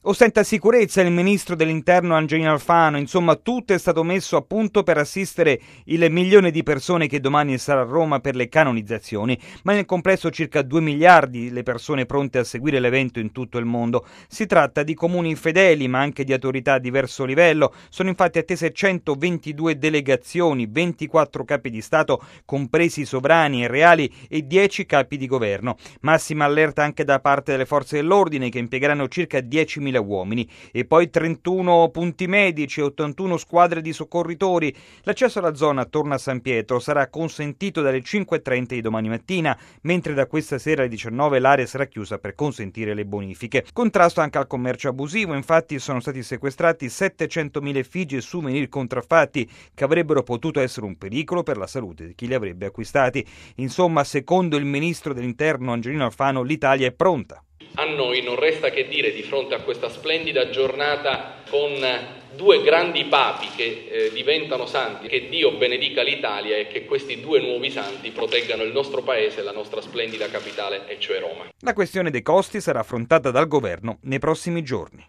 Ostenta sicurezza il ministro dell'Interno Angelino Alfano. Insomma, tutto è stato messo a punto per assistere il 1.000.000 di persone che domani sarà a Roma per le canonizzazioni, ma nel complesso circa 2 miliardi le persone pronte a seguire l'evento in tutto il mondo. Si tratta di comuni fedeli, ma anche di autorità a diverso livello. Sono infatti attese 122 delegazioni, 24 capi di Stato, compresi i sovrani e reali, e 10 capi di governo. Massima allerta anche da parte delle forze dell'ordine, che impiegheranno circa 10.000 uomini, e poi 31 punti medici e 81 squadre di soccorritori. L'accesso alla zona attorno a San Pietro sarà consentito dalle 5:30 di domani mattina, mentre da questa sera alle 19 l'area sarà chiusa per consentire le bonifiche. Contrasto anche al commercio abusivo. Infatti sono stati sequestrati 700.000 effigie e souvenir contraffatti che avrebbero potuto essere un pericolo per la salute di chi li avrebbe acquistati. Insomma, secondo il ministro dell'Interno Angelino Alfano, l'Italia è pronta. A noi non resta che dire di fronte a questa splendida giornata con due grandi papi che diventano santi, che Dio benedica l'Italia e che questi due nuovi santi proteggano il nostro paese e la nostra splendida capitale, e cioè Roma. La questione dei costi sarà affrontata dal governo nei prossimi giorni.